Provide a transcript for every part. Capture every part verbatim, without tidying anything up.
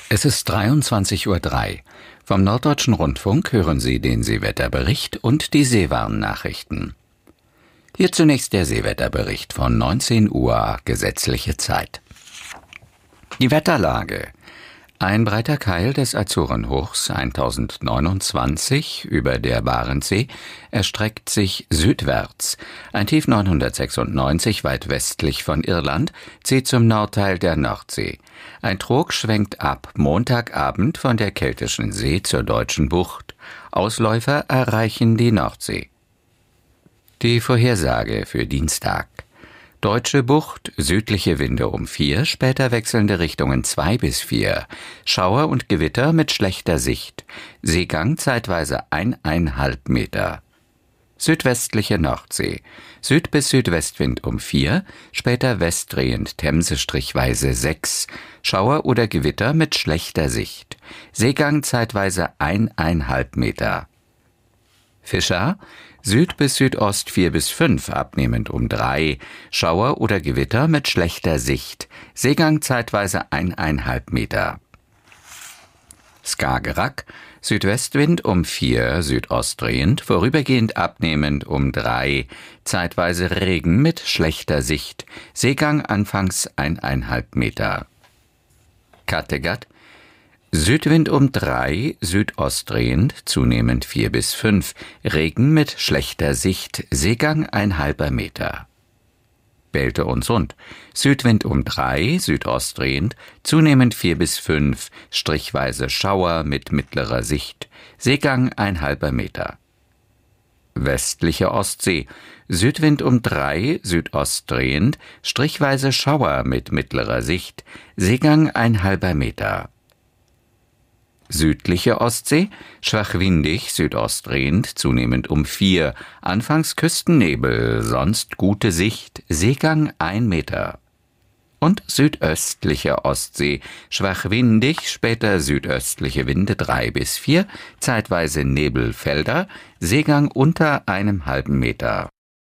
Es ist dreiundzwanzig Uhr drei. Vom Norddeutschen Rundfunk hören Sie den Seewetterbericht und die Seewarn-Nachrichten. Hier zunächst der Seewetterbericht von neunzehn Uhr gesetzliche Zeit. Die Wetterlage. Ein breiter Keil des Azorenhochs tausendneunundzwanzig über der Barentssee erstreckt sich südwärts. Ein Tief neunhundertsechsundneunzig weit westlich von Irland zieht zum Nordteil der Nordsee. Ein Trog schwenkt ab Montagabend von der Keltischen See zur Deutschen Bucht. Ausläufer erreichen die Nordsee. Die Vorhersage für Dienstag. Deutsche Bucht, südliche Winde um vier, später wechselnde Richtungen zwei bis vier. Schauer und Gewitter mit schlechter Sicht. Seegang zeitweise eineinhalb Meter. Südwestliche Nordsee. Süd- bis Südwestwind um vier, später westdrehend Themse strichweise sechs. Schauer oder Gewitter mit schlechter Sicht. Seegang zeitweise eineinhalb Meter. Fischer. Süd bis Südost vier bis fünf, abnehmend um drei. Schauer oder Gewitter mit schlechter Sicht. Seegang zeitweise eineinhalb Meter. Skagerrak. Südwestwind um vier, südostdrehend, vorübergehend abnehmend um drei. Zeitweise Regen mit schlechter Sicht. Seegang anfangs eineinhalb Meter. Kattegat. Südwind um drei, südostdrehend, zunehmend vier bis fünf, Regen mit schlechter Sicht, Seegang ein halber Meter. Belte und Sund. Südwind um drei, südostdrehend, zunehmend vier bis fünf, strichweise Schauer mit mittlerer Sicht, Seegang ein halber Meter. Westliche Ostsee. Südwind um drei, südostdrehend, strichweise Schauer mit mittlerer Sicht, Seegang ein halber Meter. Südliche Ostsee, schwach windig, südostdrehend, zunehmend um vier, anfangs Küstennebel, sonst gute Sicht, Seegang ein Meter. Und südöstliche Ostsee, schwach windig, später südöstliche Winde drei bis vier, zeitweise Nebelfelder, Seegang unter einem halben Meter.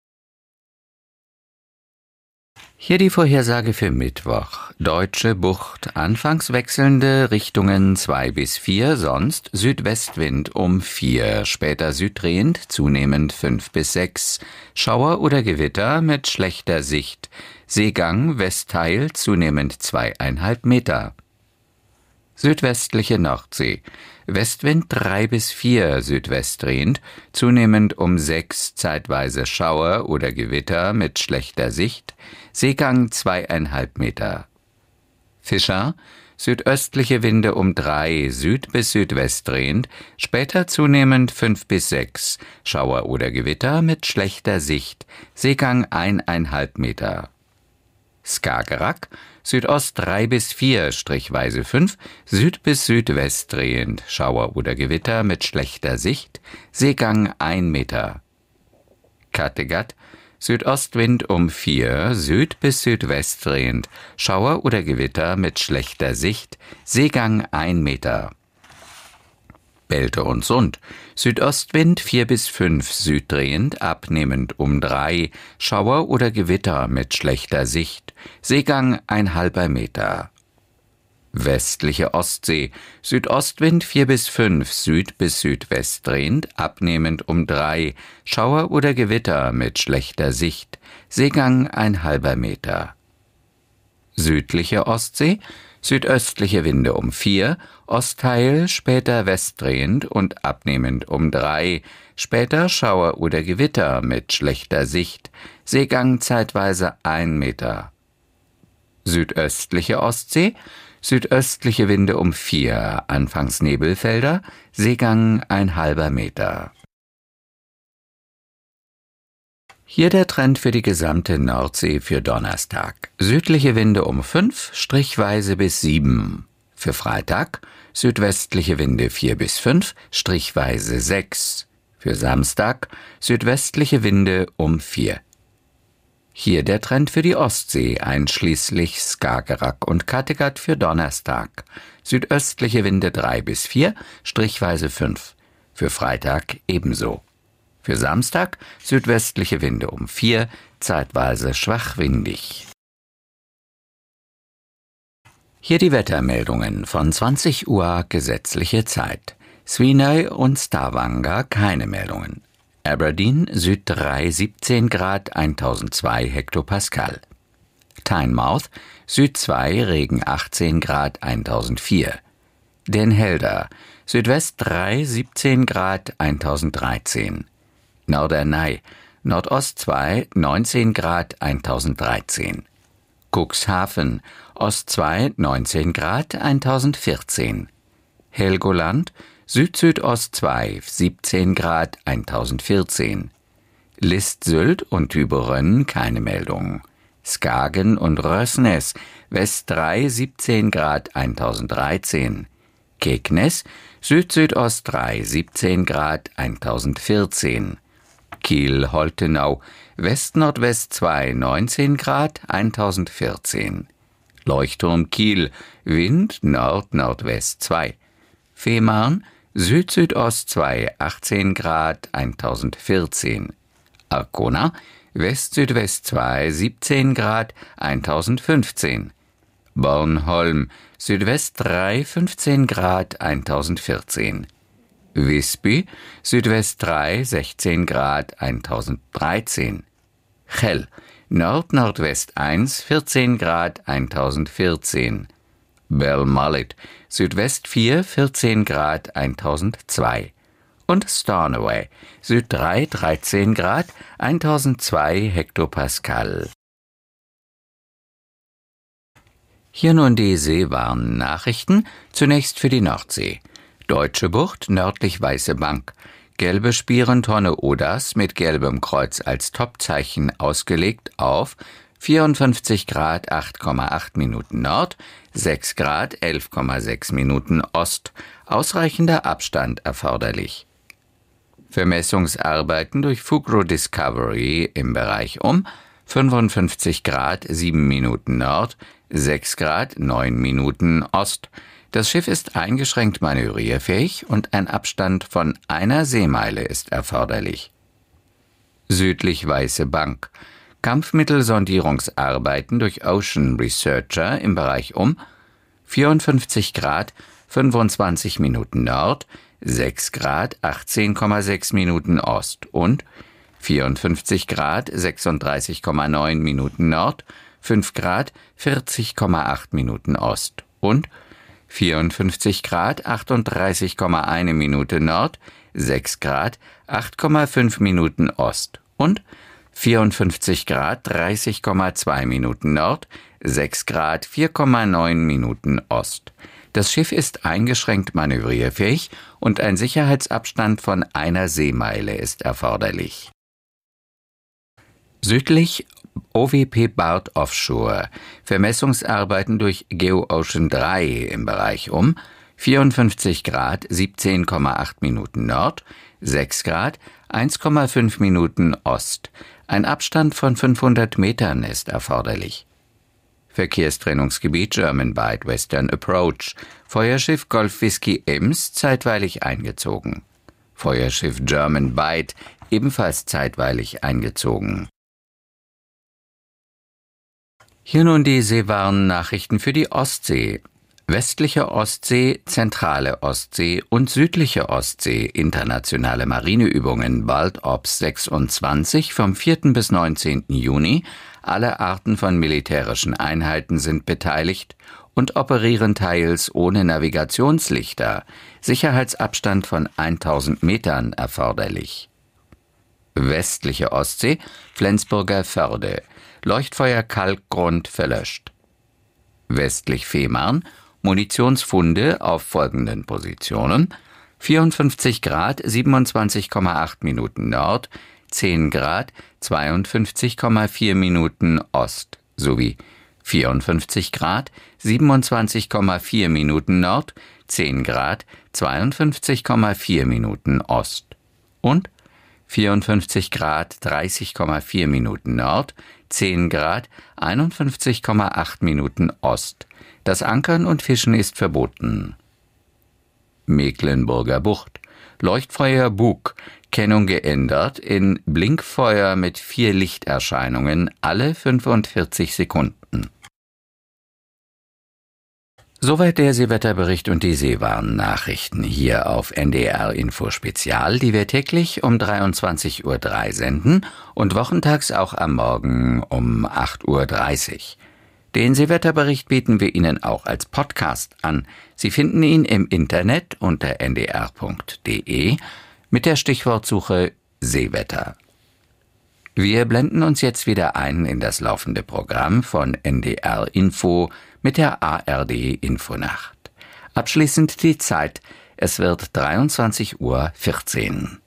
Hier die Vorhersage für Mittwoch. Deutsche Bucht, anfangs wechselnde Richtungen zwei bis vier, sonst Südwestwind um vier, später süddrehend, zunehmend fünf bis sechs. Schauer oder Gewitter mit schlechter Sicht. Seegang Westteil, zunehmend zweieinhalb Meter. Südwestliche Nordsee. Westwind drei bis vier, südwestdrehend, zunehmend um sechs, zeitweise Schauer oder Gewitter mit schlechter Sicht, Seegang zweieinhalb Meter. Fischer. Südöstliche Winde um drei, süd- bis südwestdrehend, später zunehmend fünf bis sechs, Schauer oder Gewitter mit schlechter Sicht, Seegang eineinhalb Meter. Skagerrak. Südost drei bis vier, strichweise fünf, süd- bis südwestdrehend, Schauer oder Gewitter mit schlechter Sicht, Seegang ein Meter. Kattegat. Südostwind um vier, süd- bis südwestdrehend, Schauer oder Gewitter mit schlechter Sicht, Seegang ein Meter. Belte und Sund. Südostwind vier bis fünf, süddrehend, abnehmend um drei, Schauer oder Gewitter mit schlechter Sicht, Seegang ein halber Meter. Westliche Ostsee. Südostwind vier bis fünf, süd- bis südwestdrehend, abnehmend um drei, Schauer oder Gewitter mit schlechter Sicht, Seegang ein halber Meter. Südliche Ostsee. Südöstliche Winde um vier, Ostteil, später westdrehend und abnehmend um drei, später Schauer oder Gewitter mit schlechter Sicht, Seegang zeitweise ein Meter. Südöstliche Ostsee. Südöstliche Winde um vier, anfangs Nebelfelder, Seegang ein halber Meter. Hier der Trend für die gesamte Nordsee für Donnerstag. Südliche Winde um fünf, strichweise bis sieben. Für Freitag südwestliche Winde vier bis fünf, strichweise sechs. Für Samstag südwestliche Winde um vier. Hier der Trend für die Ostsee, einschließlich Skagerrak und Kattegat für Donnerstag. Südöstliche Winde drei bis vier, strichweise fünf. Für Freitag ebenso. Für Samstag südwestliche Winde um vier, zeitweise schwach windig. Hier die Wettermeldungen von zwanzig Uhr gesetzliche Zeit. Svinøy und Stavanger keine Meldungen. Aberdeen Süd drei siebzehn Grad tausendzwei Hektopascal. Tynemouth Süd zwei Regen achtzehn Grad tausendvier. Den Helder Südwest drei siebzehn Grad tausenddreizehn. Norderney Nordost zwei neunzehn Grad tausenddreizehn. Cuxhaven Ost zwei neunzehn Grad tausendvierzehn. Helgoland Süd-Südost zwei siebzehn Grad tausendvierzehn. List-Sylt und Tübingen keine Meldung. Skagen und Røsnes West drei siebzehn Grad tausenddreizehn. Kegness Süd-Südost drei siebzehn Grad tausendvierzehn. Kiel-Holtenau West-Nordwest zwei neunzehn Grad tausendvierzehn. Leuchtturm Kiel Wind Nord-Nordwest zwei. Fehmarn Süd-Südost zwei achtzehn Grad tausendvierzehn. Arkona West-Südwest zwei siebzehn Grad tausendfünfzehn. Bornholm Südwest drei fünfzehn Grad tausendvierzehn. Visby Südwest drei sechzehn Grad tausenddreizehn. Chell Nord-Nordwest eins vierzehn Grad tausendvierzehn. Belmullet Südwest vier vierzehn Grad tausendzwei. Und Stornoway Süd drei dreizehn Grad tausendzwei Hektopascal. Hier nun die Seewarn-Nachrichten, zunächst für die Nordsee. Deutsche Bucht, nördlich Weiße Bank. Gelbe Spierentonne Odas mit gelbem Kreuz als Topzeichen ausgelegt auf vierundfünfzig Grad acht Komma acht Minuten Nord, sechs Grad elf Komma sechs Minuten Ost. Ausreichender Abstand erforderlich. Vermessungsarbeiten durch Fugro Discovery im Bereich um fünfundfünfzig Grad sieben Minuten Nord, sechs Grad neun Minuten Ost. Das Schiff ist eingeschränkt manövrierfähig und ein Abstand von einer Seemeile ist erforderlich. Südlich Weiße Bank. Kampfmittelsondierungsarbeiten durch Ocean Researcher im Bereich um vierundfünfzig Grad fünfundzwanzig Minuten Nord, sechs Grad achtzehn Komma sechs Minuten Ost und vierundfünfzig Grad sechsunddreißig Komma neun Minuten Nord, fünf Grad vierzig Komma acht Minuten Ost und vierundfünfzig Grad achtunddreißig Komma eins Minute Nord, sechs Grad acht Komma fünf Minuten Ost und vierundfünfzig Grad dreißig Komma zwei Minuten Nord, sechs Grad vier Komma neun Minuten Ost. Das Schiff ist eingeschränkt manövrierfähig und ein Sicherheitsabstand von einer Seemeile ist erforderlich. Südlich O W P Bart Offshore. Vermessungsarbeiten durch GeoOcean drei im Bereich um vierundfünfzig Grad siebzehn Komma acht Minuten Nord, sechs Grad eins Komma fünf Minuten Ost. Ein Abstand von fünfhundert Metern ist erforderlich. Verkehrstrennungsgebiet German Bight Western Approach. Feuerschiff Golf Whisky Ems zeitweilig eingezogen. Feuerschiff German Bight ebenfalls zeitweilig eingezogen. Hier nun die Seewarn-Nachrichten für die Ostsee. Westliche Ostsee, zentrale Ostsee und südliche Ostsee. Internationale Marineübungen Baltops sechsundzwanzig vom vierten bis neunzehnten Juni. Alle Arten von militärischen Einheiten sind beteiligt und operieren teils ohne Navigationslichter. Sicherheitsabstand von tausend Metern erforderlich. Westliche Ostsee, Flensburger Förde. Leuchtfeuer Kalkgrund verlöscht. Westlich Fehmarn, Munitionsfunde auf folgenden Positionen: vierundfünfzig Grad siebenundzwanzig Komma acht Minuten Nord, zehn Grad zweiundfünfzig Komma vier Minuten Ost sowie vierundfünfzig Grad siebenundzwanzig Komma vier Minuten Nord, zehn Grad zweiundfünfzig Komma vier Minuten Ost und vierundfünfzig Grad dreißig Komma vier Minuten Nord, zehn Grad einundfünfzig Komma acht Minuten Ost. Das Ankern und Fischen ist verboten. Mecklenburger Bucht. Leuchtfeuer Bug. Kennung geändert in Blinkfeuer mit vier Lichterscheinungen alle fünfundvierzig Sekunden. Soweit der Seewetterbericht und die Seewarn-Nachrichten hier auf N D R Info Spezial, die wir täglich um dreiundzwanzig Uhr drei senden und wochentags auch am Morgen um acht Uhr dreißig. Den Seewetterbericht bieten wir Ihnen auch als Podcast an. Sie finden ihn im Internet unter n d r punkt d e mit der Stichwortsuche Seewetter. Wir blenden uns jetzt wieder ein in das laufende Programm von N D R Info mit der A R D Infonacht. Abschließend die Zeit, es wird dreiundzwanzig Uhr vierzehn.